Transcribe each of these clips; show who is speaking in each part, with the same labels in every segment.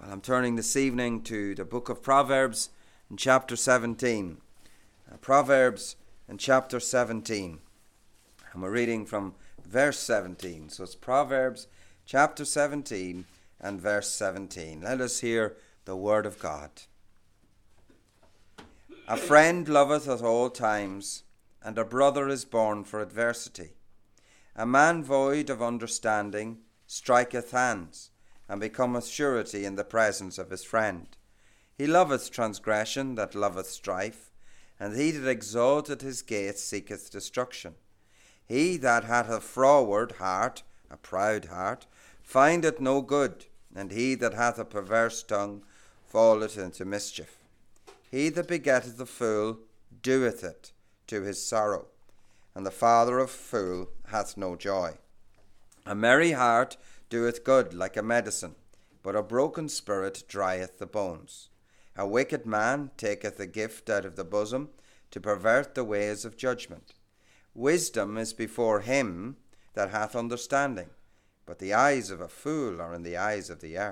Speaker 1: Well, I'm turning this evening to the book of Proverbs in chapter 17. Proverbs in chapter 17. And we're reading from verse 17. So it's Proverbs chapter 17 and verse 17. Let us hear the word of God. A friend loveth at all times, and a brother is born for adversity. A man void of understanding striketh hands, and becometh surety in the presence of his friend. He loveth transgression that loveth strife, and he that exalteth his gates seeketh destruction. He that hath a froward heart, a proud heart, findeth no good, and he that hath a perverse tongue falleth into mischief. He that begetteth a fool doeth it to his sorrow, and the father of a fool hath no joy. A merry heart doeth good like a medicine, but a broken spirit drieth the bones. A wicked man taketh a gift out of the bosom to pervert the ways of judgment. Wisdom is before him that hath understanding, but the eyes of a fool are in the ends of the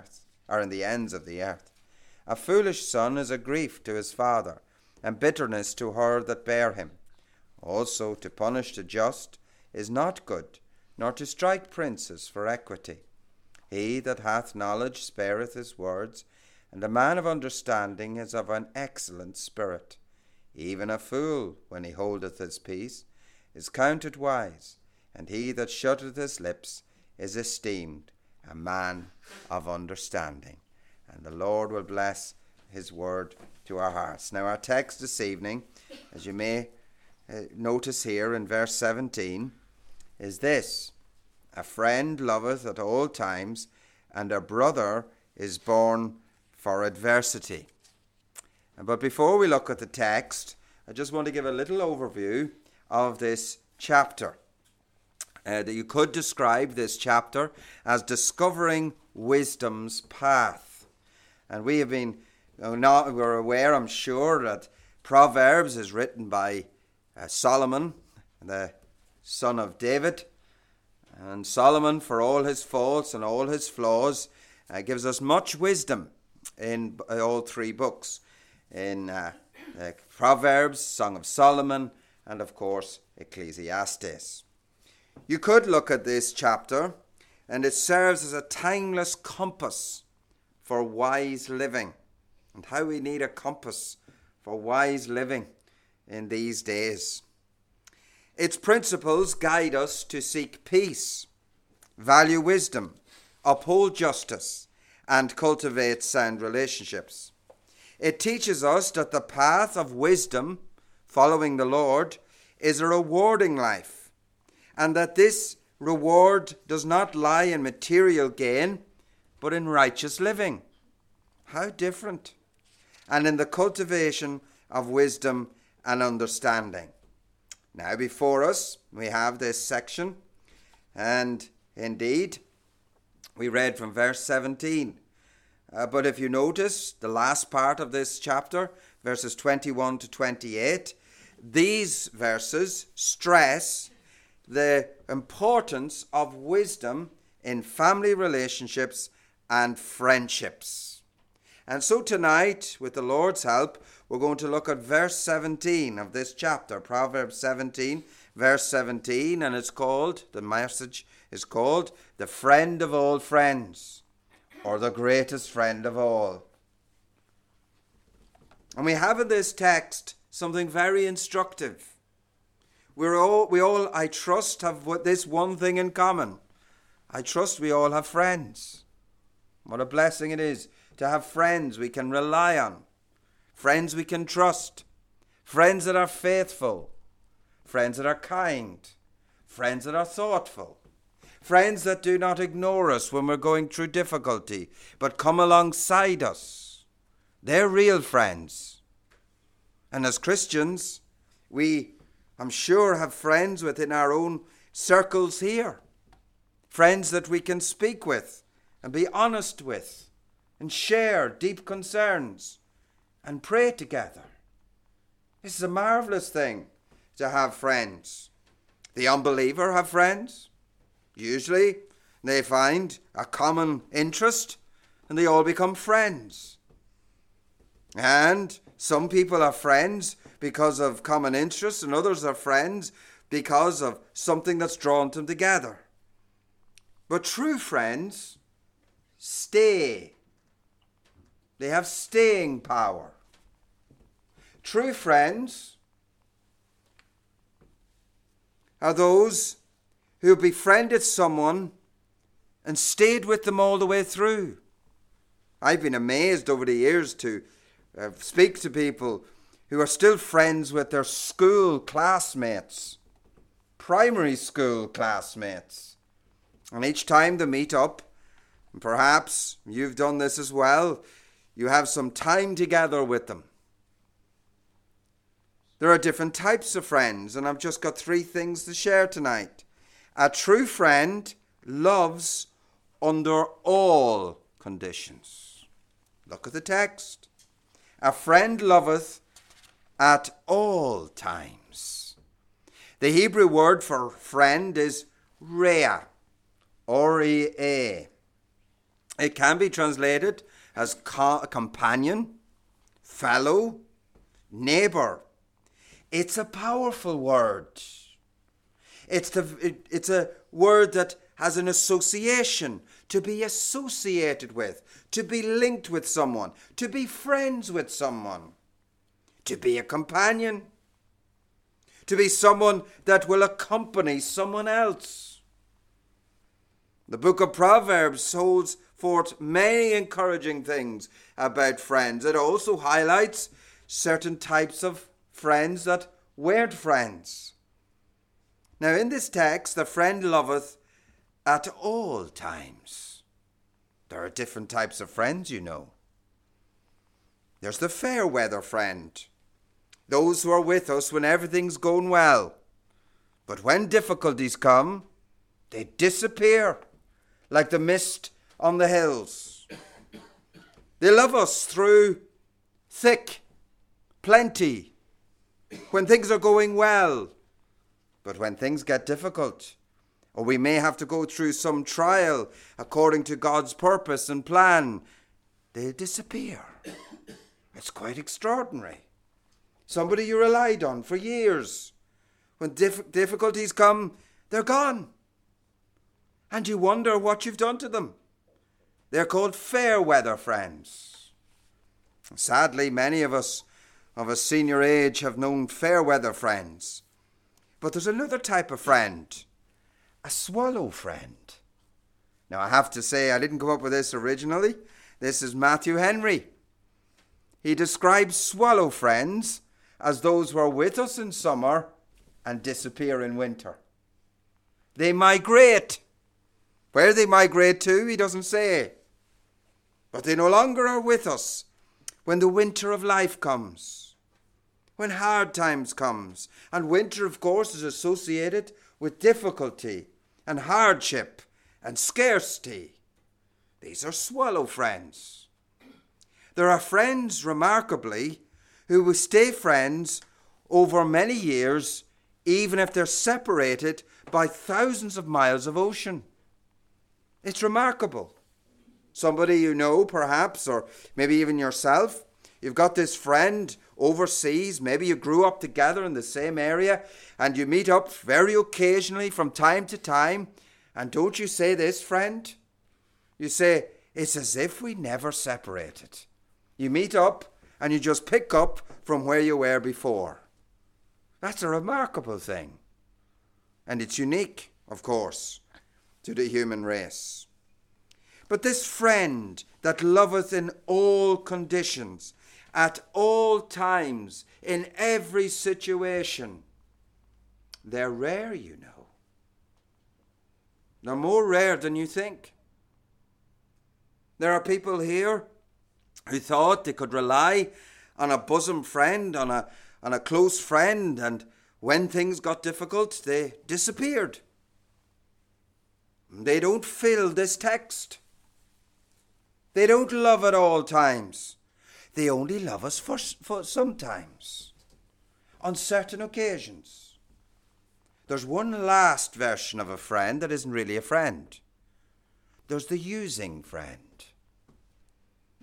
Speaker 1: earth. A foolish son is a grief to his father, and bitterness to her that bare him. Also to punish the just is not good, nor to strike princes for equity. He that hath knowledge spareth his words, and a man of understanding is of an excellent spirit. Even a fool, when he holdeth his peace, is counted wise, and he that shutteth his lips is esteemed a man of understanding. And the Lord will bless his word to our hearts. Now our text this evening, as you may notice here in verse 17, is this: a friend loveth at all times, and a brother is born for adversity. But before we look at the text, I just want to give a little overview of this chapter. That you could describe this chapter as discovering wisdom's path. And we have been, we're aware, I'm sure, that Proverbs is written by Solomon, the son of David. And Solomon, for all his faults and all his flaws, gives us much wisdom in all three books. In Proverbs, Song of Solomon, and of course Ecclesiastes. You could look at this chapter, and it serves as a timeless compass for wise living, and how we need a compass for wise living in these days. Its principles guide us to seek peace, value wisdom, uphold justice, and cultivate sound relationships. It teaches us that the path of wisdom, following the Lord, is a rewarding life, and that this reward does not lie in material gain, but in righteous living. How different! And in the cultivation of wisdom and understanding. Now before us, we have this section, and indeed, we read from verse 17. But if you notice, the last part of this chapter, verses 21 to 28, these verses stress the importance of wisdom in family relationships and friendships. And so tonight, with the Lord's help, we're going to look at verse 17 of this chapter, Proverbs 17, verse 17, and the message is called, The Friend of All Friends, or the Greatest Friend of All. And we have in this text something very instructive. We all, I trust, have this one thing in common. I trust we all have friends. What a blessing it is to have friends we can rely on, friends we can trust, friends that are faithful, friends that are kind, friends that are thoughtful, friends that do not ignore us when we're going through difficulty, but come alongside us. They're real friends. And as Christians, we, I'm sure, have friends within our own circles here. Friends that we can speak with and be honest with and share deep concerns and pray together. This is a marvelous thing to have friends. The unbeliever have friends. Usually they find a common interest and they all become friends. And some people are friends because of common interests, and others are friends because of something that's drawn them together. But true friends stay. They have staying power. True friends are those who befriended someone and stayed with them all the way through. I've been amazed over the years to speak to people who are still friends with their school classmates, primary school classmates. And each time they meet up, and perhaps you've done this as well, you have some time together with them. There are different types of friends, and I've just got 3 things to share tonight. A true friend loves under all conditions. Look at the text. A friend loveth at all times. The Hebrew word for friend is rea, R-E-A. It can be translated as companion, fellow, neighbor. It's a powerful word. It's a word that has an association, to be associated with, to be linked with someone, to be friends with someone, to be a companion, to be someone that will accompany someone else. The book of Proverbs holds forth many encouraging things about friends. It also highlights certain types of friends that weren't friends. Now in this text, the friend loveth at all times. There are different types of friends, you know. There's the fair weather friend. Those who are with us when everything's going well. But when difficulties come, they disappear like the mist on the hills. They love us through thick, plenty, when things are going well. But when things get difficult, or we may have to go through some trial according to God's purpose and plan, they disappear. It's quite extraordinary. Somebody you relied on for years, when difficulties come, they're gone. And you wonder what you've done to them. They're called fair weather friends. Sadly, many of us of a senior age have known fair weather friends. But there's another type of friend, a swallow friend. Now, I have to say, I didn't come up with this originally. This is Matthew Henry. He describes swallow friends as those who are with us in summer and disappear in winter. They migrate. Where they migrate to, he doesn't say. But they no longer are with us when the winter of life comes, when hard times comes. And winter, of course, is associated with difficulty and hardship and scarcity. These are swallow friends. There are friends, remarkably, who will stay friends over many years, even if they're separated by thousands of miles of ocean. It's remarkable. Somebody you know, perhaps, or maybe even yourself, you've got this friend overseas. Maybe you grew up together in the same area, and you meet up very occasionally from time to time. And don't you say this, friend? You say, it's as if we never separated. You meet up and you just pick up from where you were before. That's a remarkable thing. And it's unique, of course, to the human race. But this friend that loveth in all conditions, at all times, in every situation, they're rare, you know. They're more rare than you think. There are people here who thought they could rely on a bosom friend, on a close friend, and when things got difficult, they disappeared. They don't fill this text. They don't love at all times. They only love us for sometimes, on certain occasions. There's one last version of a friend that isn't really a friend. There's the using friend.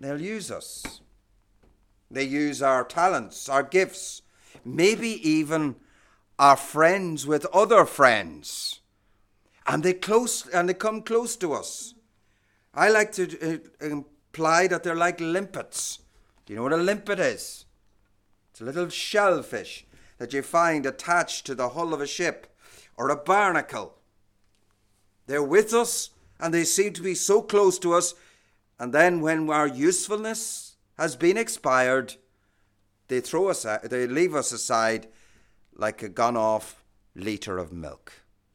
Speaker 1: they'll use us. They use our talents, our gifts, maybe even our friends with other friends. And they come close to us. I like to imply that they're like limpets. Do you know what a limpet is? It's a little shellfish that you find attached to the hull of a ship, or a barnacle. They're with us and they seem to be so close to us, and then when our usefulness has been expired, they leave us aside like a gone-off litre of milk.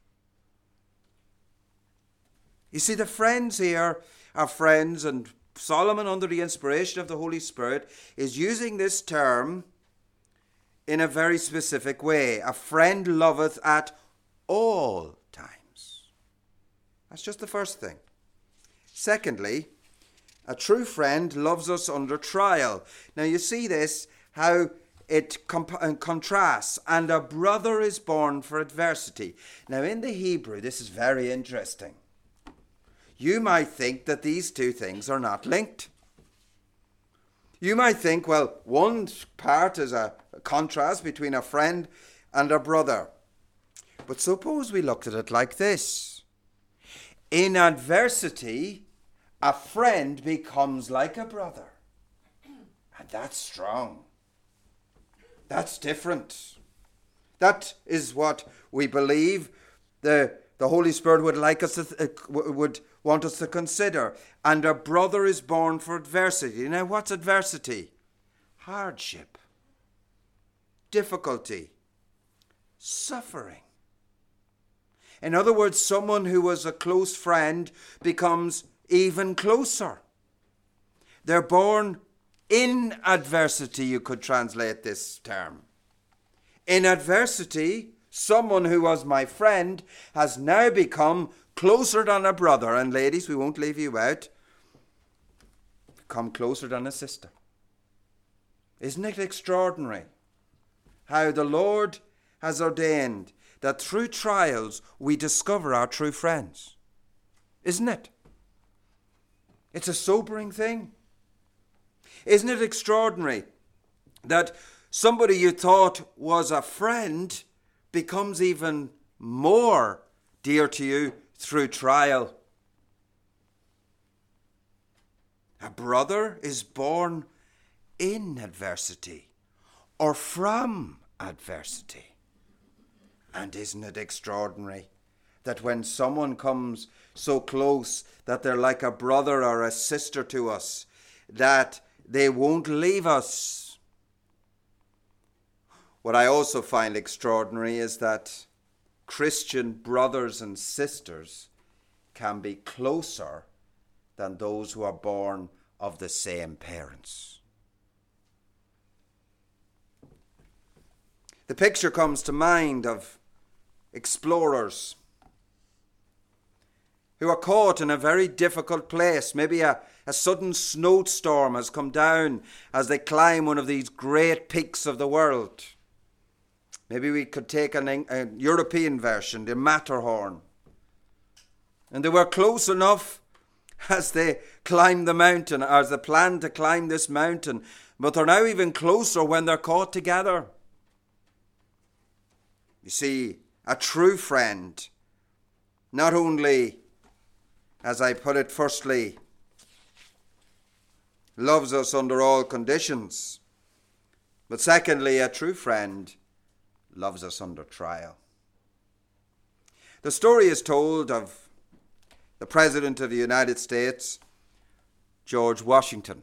Speaker 1: You see, the friends here are friends, and Solomon, under the inspiration of the Holy Spirit, is using this term in a very specific way. A friend loveth at all times. That's just the first thing. Secondly, a true friend loves us under trial. Now you see this, how it contrasts. And a brother is born for adversity. Now in the Hebrew, this is very interesting. You might think that these two things are not linked. You might think, well, one part is a contrast between a friend and a brother. But suppose we looked at it like this. In adversity, a friend becomes like a brother. And that's strong. That's different. That is what we believe the Holy Spirit would want us to consider. And a brother is born for adversity. Now, what's adversity? Hardship, difficulty, suffering. In other words, someone who was a close friend becomes even closer. They're born in adversity, you could translate this term. In adversity, someone who was my friend has now become closer than a brother. And ladies, we won't leave you out. Become closer than a sister. Isn't it extraordinary how the Lord has ordained that through trials we discover our true friends? Isn't it? It's a sobering thing. Isn't it extraordinary that somebody you thought was a friend becomes even more dear to you through trial? A brother is born in adversity or from adversity. And isn't it extraordinary that when someone comes so close that they're like a brother or a sister to us, that they won't leave us? What I also find extraordinary is that Christian brothers and sisters can be closer than those who are born of the same parents. The picture comes to mind of explorers who are caught in a very difficult place. Maybe a sudden snowstorm has come down as they climb one of these great peaks of the world. Maybe we could take a European version, the Matterhorn. And they were close enough as they climbed the mountain, or as they planned to climb this mountain, but they're now even closer when they're caught together. You see, a true friend not only, as I put it, firstly, loves us under all conditions, but secondly, a true friend loves us under trial. The story is told of the President of the United States, George Washington.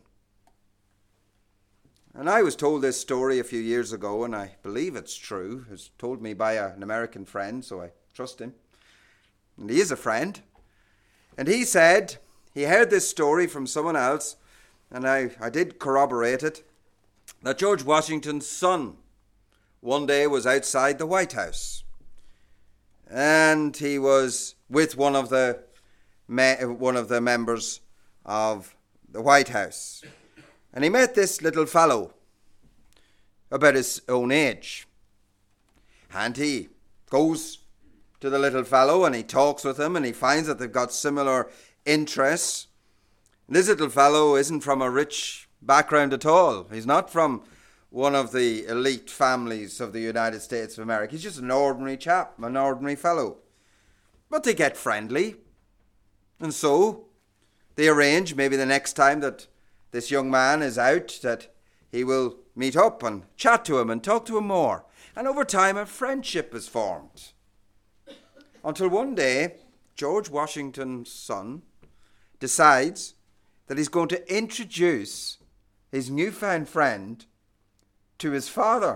Speaker 1: And I was told this story a few years ago, and I believe it's true. It was told me by an American friend, so I trust him. And he is a friend. And he said, he heard this story from someone else, and I did corroborate it, that George Washington's son one day was outside the White House. And he was with one of the members of the White House. And he met this little fellow about his own age. And he goes to the little fellow and he talks with him, and he finds that they've got similar interests. This little fellow isn't from a rich background at all. He's not from one of the elite families of the United States of America. He's just an ordinary chap, an ordinary fellow. But they get friendly. And so they arrange maybe the next time that this young man is out that he will meet up and chat to him and talk to him more. And over time a friendship is formed. Until one day, George Washington's son decides that he's going to introduce his newfound friend to his father.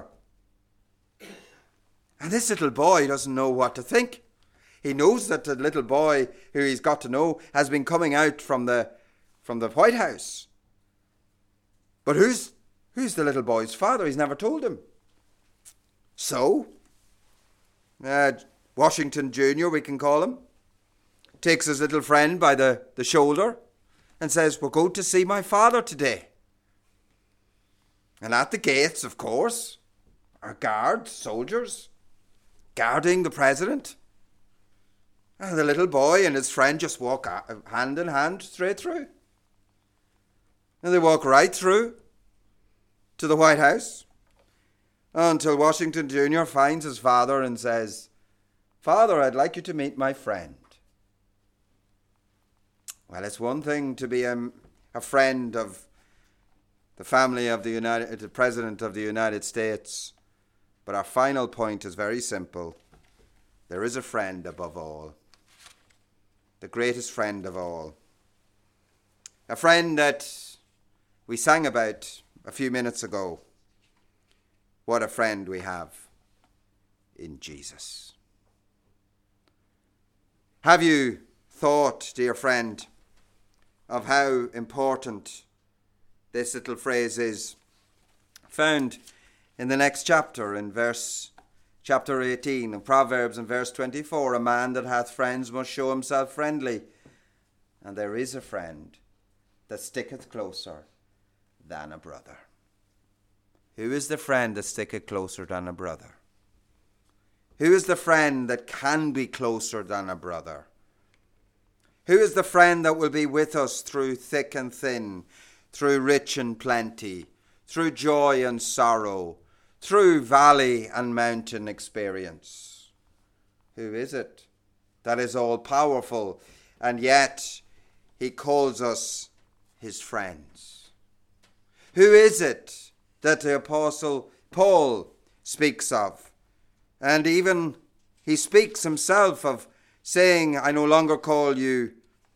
Speaker 1: And this little boy doesn't know what to think. He knows that the little boy who he's got to know has been coming out from the White House. But who's the little boy's father? He's never told him. So, Washington Jr., we can call him, takes his little friend by the shoulder and says, "We're going to see my father today." And at the gates, of course, are guards, soldiers, guarding the president. And the little boy and his friend just walk hand in hand straight through. And they walk right through to the White House until Washington Jr. finds his father and says, "Father, I'd like you to meet my friend." Well, it's one thing to be a friend of the family of the President of the United States, but our final point is very simple. There is a friend above all, the greatest friend of all. A friend that we sang about a few minutes ago. What a friend we have in Jesus. Have you thought, dear friend, of how important this little phrase is? Found in the next chapter, in chapter 18 of Proverbs, in verse 24, "A man that hath friends must show himself friendly, and there is a friend that sticketh closer than a brother." Who is the friend that sticketh closer than a brother? Who is the friend that can be closer than a brother? Who is the friend that will be with us through thick and thin, through rich and plenty, through joy and sorrow, through valley and mountain experience? Who is it that is all powerful and yet he calls us his friends? Who is it that the Apostle Paul speaks of? And even he speaks himself of saying, "I no longer call you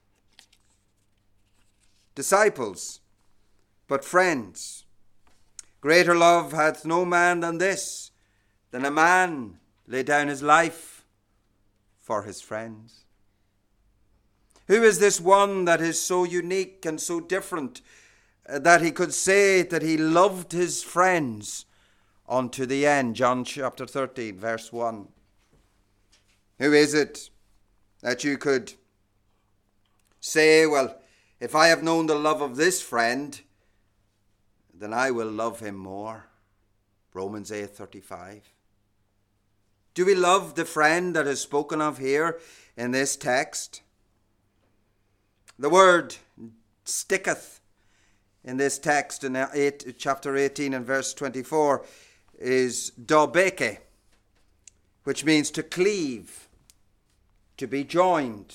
Speaker 1: disciples, but friends. Greater love hath no man than this, than a man lay down his life for his friends." Who is this one that is so unique and so different that he could say that he loved his friends unto the end? John chapter 13, verse 1. Who is it that you could say, "Well, if I have known the love of this friend, then I will love him more"? Romans 8:35. Do we love the friend that is spoken of here in this text? The word sticketh in this text in chapter 18 and verse 24 is dobeke, which means to cleave, to be joined.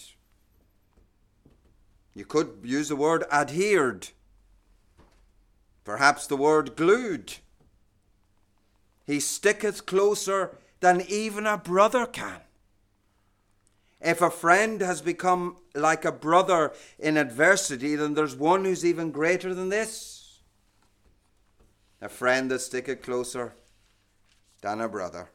Speaker 1: You could use the word adhered, perhaps the word glued. He sticketh closer than even a brother can. If a friend has become like a brother in adversity, then there's one who's even greater than this. A friend that sticketh closer than a brother.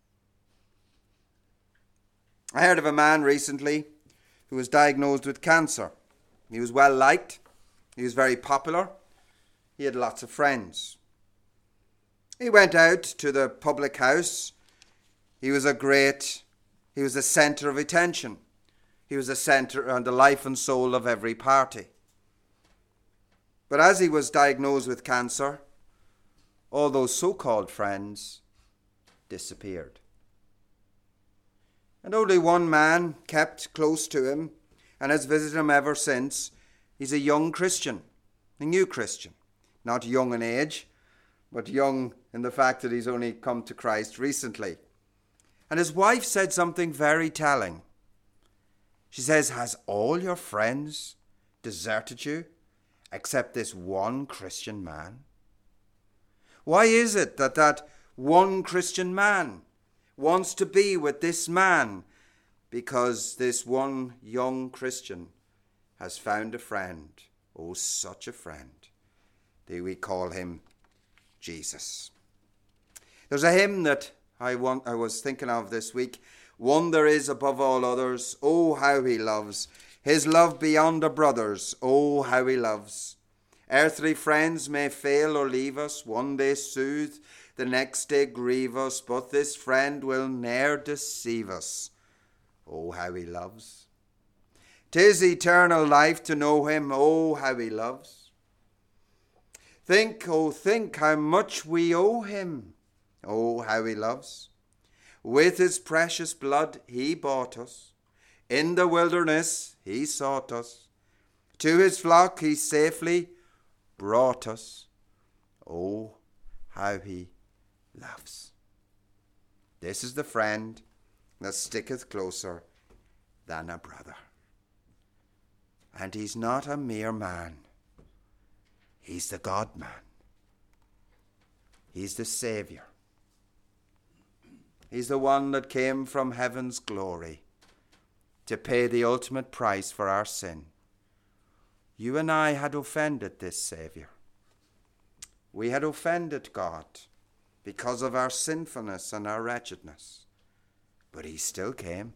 Speaker 1: I heard of a man recently who was diagnosed with cancer. He was well liked. He was very popular. He had lots of friends. He went out to the public house. He was a centre of attention. He was a centre and the life and soul of every party. But as he was diagnosed with cancer, all those so-called friends disappeared. And only one man kept close to him and has visited him ever since, He's a young Christian, a new Christian. Not young in age, but young in the fact that he's only come to Christ recently. And his wife said something very telling. She says, has all your friends deserted you except this one Christian man? Why is it that that one Christian man wants to be with this man? Because this one young Christian has found a friend. Oh, such a friend. Do we call him Jesus? There's a hymn that I was thinking of this week. One there is above all others. Oh, how he loves. His love beyond a brother's. Oh, how he loves. Earthly friends may fail or leave us. One day soothe, the next day grieve us. But this friend will ne'er deceive us. Oh, how he loves. 'Tis eternal life to know him. Oh, how he loves. Think, oh, think how much we owe him. Oh, how he loves. With his precious blood he bought us. In the wilderness he sought us. To his flock he safely brought us. Oh, how he loves. This is the friend that sticketh closer than a brother. And he's not a mere man. He's the God-man. He's the Saviour. He's the one that came from heaven's glory to pay the ultimate price for our sin. You and I had offended this Saviour. We had offended God because of our sinfulness and our wretchedness. But he still came.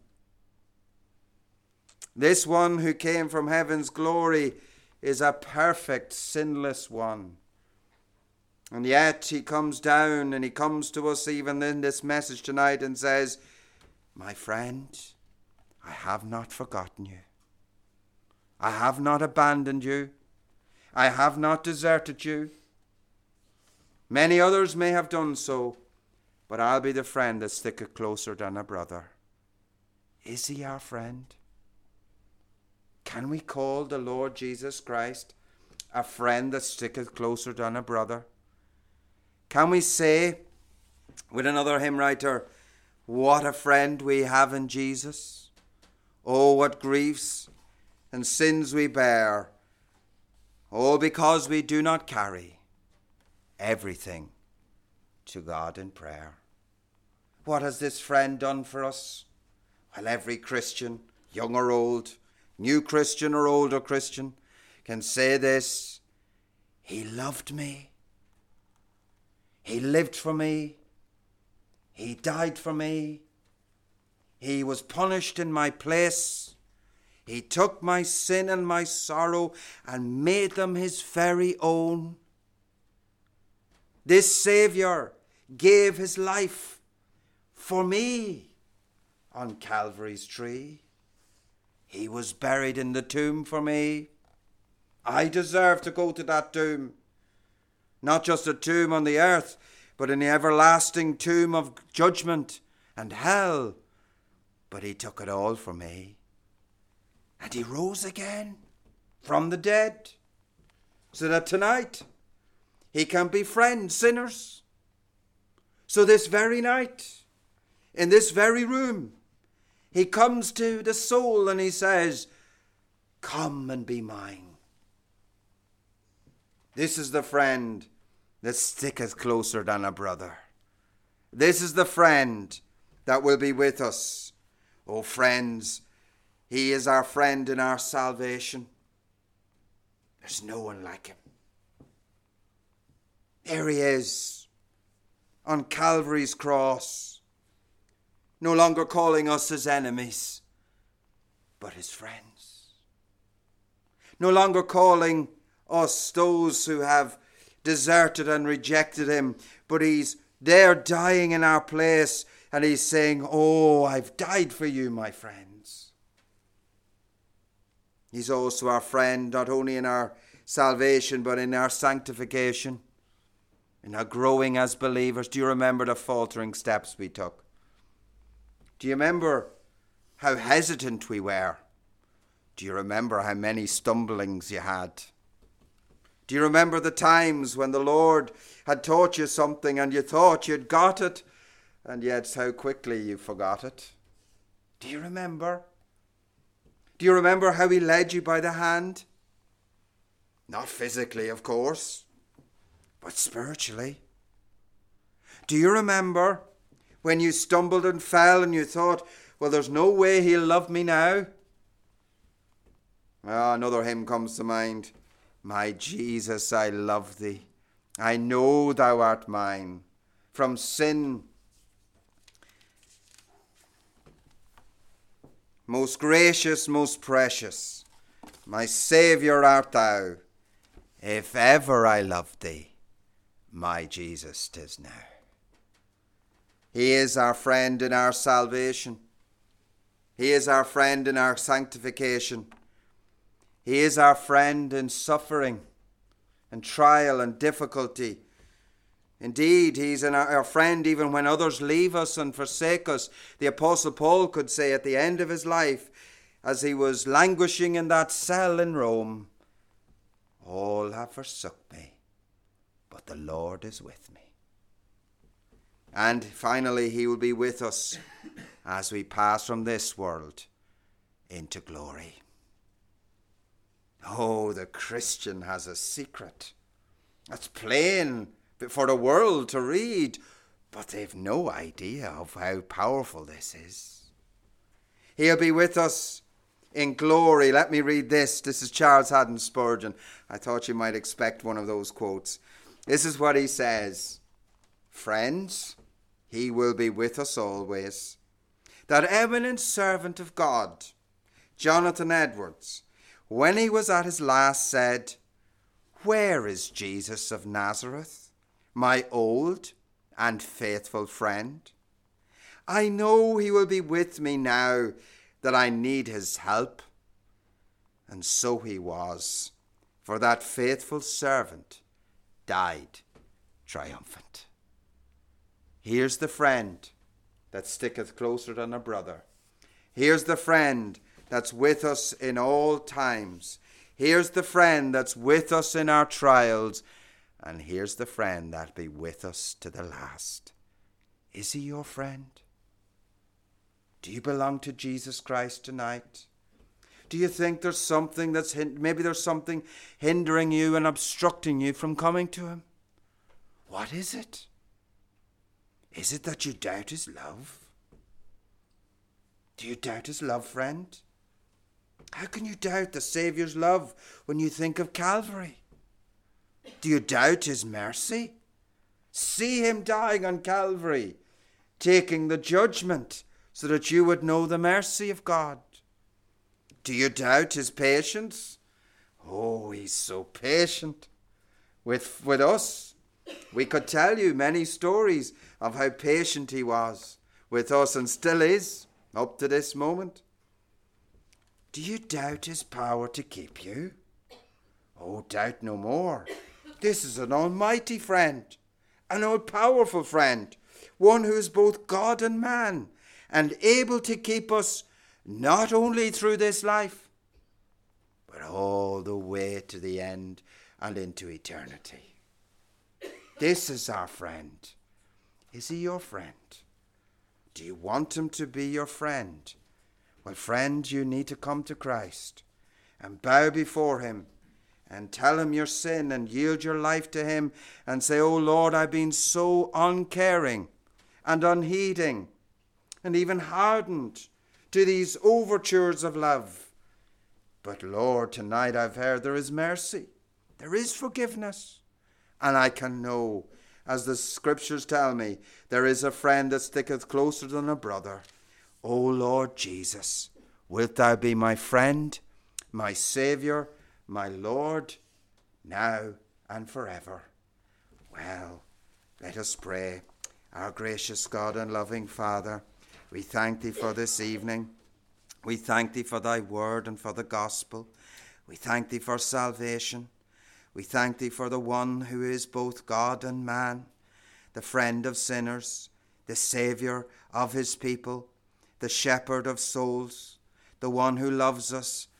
Speaker 1: This one who came from heaven's glory is a perfect, sinless one. And yet he comes down and he comes to us even in this message tonight and says, my friend, I have not forgotten you. I have not abandoned you. I have not deserted you. Many others may have done so, but I'll be the friend that sticketh closer than a brother. Is he our friend? Can we call the Lord Jesus Christ a friend that sticketh closer than a brother? Can we say, with another hymn writer, what a friend we have in Jesus? Oh, what griefs and sins we bear, all because we do not carry everything to God in prayer. What has this friend done for us? Well, every Christian, young or old, new Christian or older Christian, can say this: he loved me. He lived for me. He died for me. He was punished in my place. He took my sin and my sorrow and made them his very own. This Saviour gave his life for me on Calvary's tree. He was buried in the tomb for me. I deserve to go to that tomb. Not just a tomb on the earth, but an everlasting tomb of judgment and hell. But he took it all for me. And he rose again from the dead, so that tonight he can befriend sinners. So this very night, in this very room, he comes to the soul and he says, come and be mine. This is the friend that sticketh closer than a brother. This is the friend that will be with us. Oh, friends, he is our friend in our salvation. There's no one like him. There he is on Calvary's cross, no longer calling us his enemies, but his friends. No longer calling us those who have deserted and rejected him, but he's there dying in our place, and he's saying, oh, I've died for you, my friends. He's also our friend, not only in our salvation, but in our sanctification, in our growing as believers. Do you remember the faltering steps we took? Do you remember how hesitant we were Do you remember how many stumblings you had? Do you remember the times when the Lord had taught you something and you thought you'd got it, and yet how quickly you forgot it? Do you remember? Do you remember how he led you by the hand? Not physically, of course, but spiritually. Do you remember when you stumbled and fell and you thought, well, there's no way he'll love me now? Another hymn comes to mind. My Jesus, I love thee. I know thou art mine. From sin, most gracious, most precious, my Saviour art thou. If ever I loved thee, my Jesus 'tis now. He is our friend in our salvation. He is our friend in our sanctification. He is our friend in suffering and trial and difficulty. Indeed, he's our friend even when others leave us and forsake us. The Apostle Paul could say at the end of his life, as he was languishing in that cell in Rome, all have forsook me, but the Lord is with me. And finally, he will be with us as we pass from this world into glory. Oh, the Christian has a secret. That's plain for the world to read, but they've no idea of how powerful this is. He'll be with us in glory. Let me read this. This is Charles Haddon Spurgeon. I thought you might expect one of those quotes. This is what he says. Friends, he will be with us always. That eminent servant of God, Jonathan Edwards, when he was at his last, said, where is Jesus of Nazareth, my old and faithful friend? I know he will be with me now that I need his help. And so he was, for that faithful servant died triumphant. Here's the friend that sticketh closer than a brother. Here's the friend that's with us in all times. Here's the friend that's with us in our trials. And here's the friend that'll be with us to the last. Is he your friend? Do you belong to Jesus Christ tonight? Do you think there's something maybe there's something hindering you and obstructing you from coming to him? What is it? Is it that you doubt his love? Do you doubt his love, friend? How can you doubt the Saviour's love when you think of Calvary? Do you doubt his mercy? See him dying on Calvary, taking the judgment so that you would know the mercy of God. Do you doubt his patience? Oh, he's so patient with us. We could tell you many stories of how patient he was with us and still is up to this moment. Do you doubt his power to keep you? Oh, doubt no more. This is an almighty friend, an all-powerful friend, one who is both God and man, and able to keep us not only through this life, but all the way to the end and into eternity. This is our friend. Is he your friend? Do you want him to be your friend? Well, friend, you need to come to Christ and bow before him and tell him your sin and yield your life to him and say, oh Lord, I've been so uncaring and unheeding and even hardened to these overtures of love. But Lord, tonight I've heard there is mercy, there is forgiveness, and I can know, as the scriptures tell me, there is a friend that sticketh closer than a brother. O Lord Jesus, wilt thou be my friend, my Saviour, my Lord, now and forever? Well, let us pray. Our gracious God and loving Father, we thank thee for this evening. We thank thee for thy word and for the gospel. We thank thee for salvation. We thank thee for the one who is both God and man, the friend of sinners, the Saviour of his people, the shepherd of souls, the one who loves us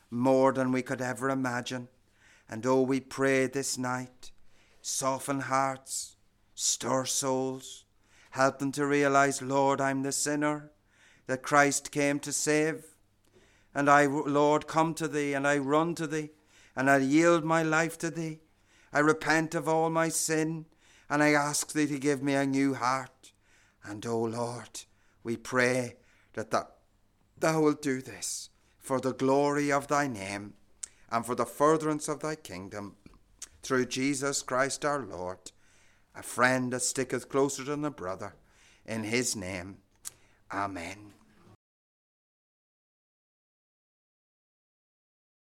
Speaker 1: more than we could ever imagine. And oh, we pray this night, soften hearts, stir souls, help them to realize, Lord, I'm the sinner that Christ came to save. And I, Lord, come to thee, and I run to thee, and I yield my life to thee. I repent of all my sin, and I ask thee to give me a new heart. And oh, Lord, we pray that thou wilt do this for the glory of thy name and for the furtherance of thy kingdom, through Jesus Christ our Lord, a friend that sticketh closer than a brother. In his name, amen.